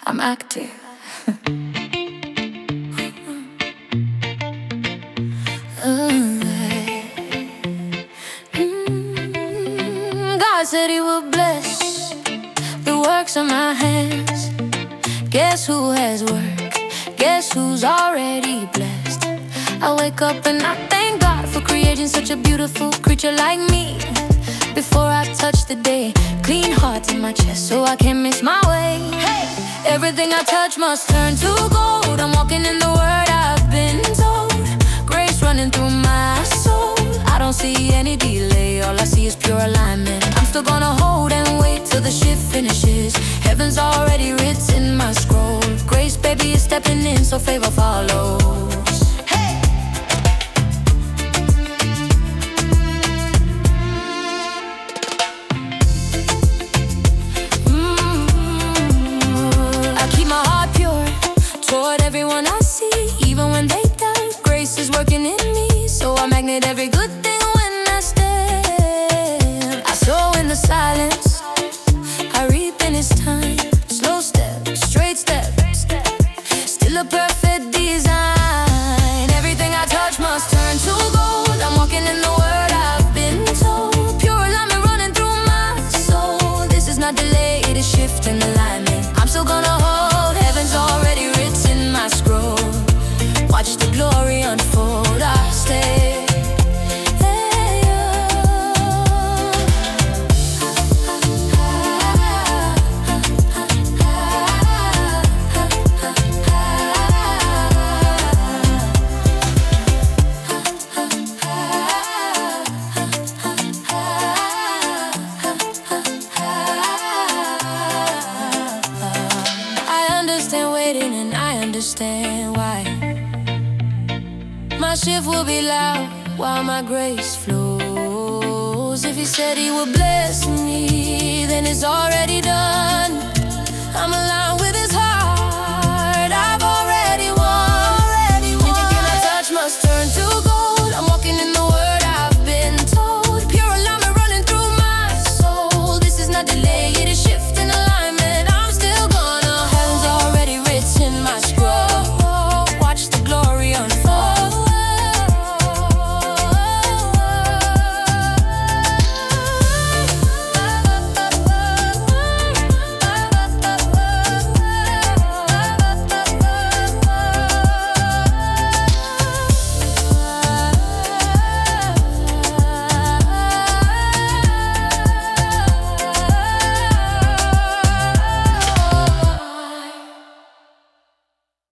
I'm active. God said he would bless the works of my hands. Guess who has work? Guess who's already blessed? I wake up and I thank God for creating such a beautiful creature like me. Before I touch the day, clean heart in my chest so I can't miss my way. Hey! Everything I touch must turn to gold. I'm walking in the word I've been told. Grace running through my soul. I don't see any delay, all I see is pure alignment. I'm still gonna hold and wait till the shift finishes. Heaven's already written my scroll. Grace, baby, is stepping in, so favor follows. Toward everyone I see, even when they doubt, grace is working in me. So I magnet every good thing when I step. I sow in the silence, I reap in His time. Slow step, straight step, still a perfect design. Everything I touch must turn to gold. I'm walking in the word I've been told. Pure alignment running through my soul. This is not delay, it is shift in alignment. I'm still gonna hold, heaven's already written my scroll. Watch the glory unfold, I stay. And I understand why. My shift will be loud while my grace flows. If He said He would bless me, then it's already done.